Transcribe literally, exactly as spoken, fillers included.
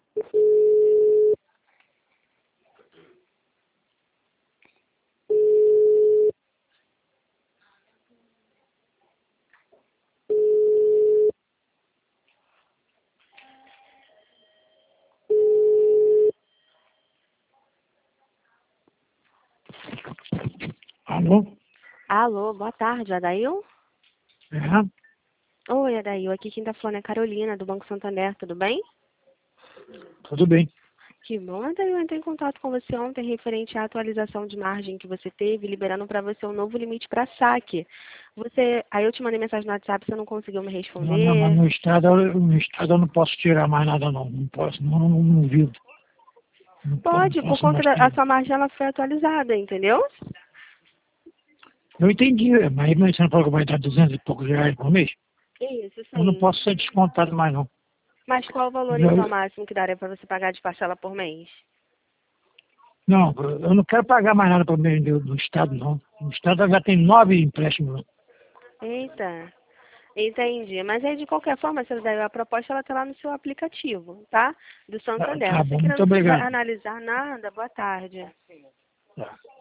Alô? Alô, boa tarde, Adail? É, Oi, Adail, aqui quem tá falando é Carolina, do Banco Santander, tudo bem? tudo bem. Que bom, Adail, eu entrei em contato com você ontem referente à atualização de margem que você teve, liberando para você um novo limite para saque. Você, aí eu te mandei mensagem no WhatsApp, você não conseguiu me Não, não, mas responder. no estado, eu- no estado eu não posso tirar mais nada não. Não posso, não, não, não vivo. Não, po- não Pode, por posso conta mais da a tirar. sua margem, ela foi atualizada, entendeu? Eu entendi, mas mas você não falou que vai dar duzentos e poucos reais por mês? Isso, Eu não sim. posso ser descontado mais não. Mas qual o valor, então, Eu- máximo que daria para você pagar de parcela por mês? não, eu não quero pagar mais nada por mês do, do estado não. No estado já tem nove empréstimos. Eita. Entendi. Mas aí, de qualquer forma, se daí a proposta ela está lá no seu aplicativo, tá? Do Tá, Santander. tá Se você bom, muito querendo obrigado. analisar nada, boa tarde. Tá.